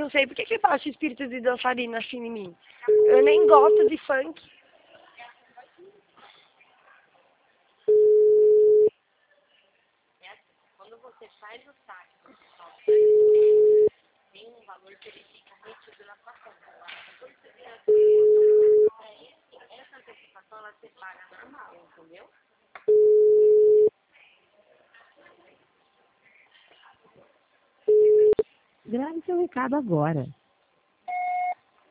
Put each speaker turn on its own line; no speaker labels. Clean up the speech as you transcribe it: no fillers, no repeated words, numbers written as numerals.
não sei por que que passa o espírito de dançarina assim em mim. Eu nem gosto de funk.
Quando você faz o saque, tem um valor que ele fica retido na sua conta. Essa antecipação ela se paga normal, entendeu?
Grave seu recado agora.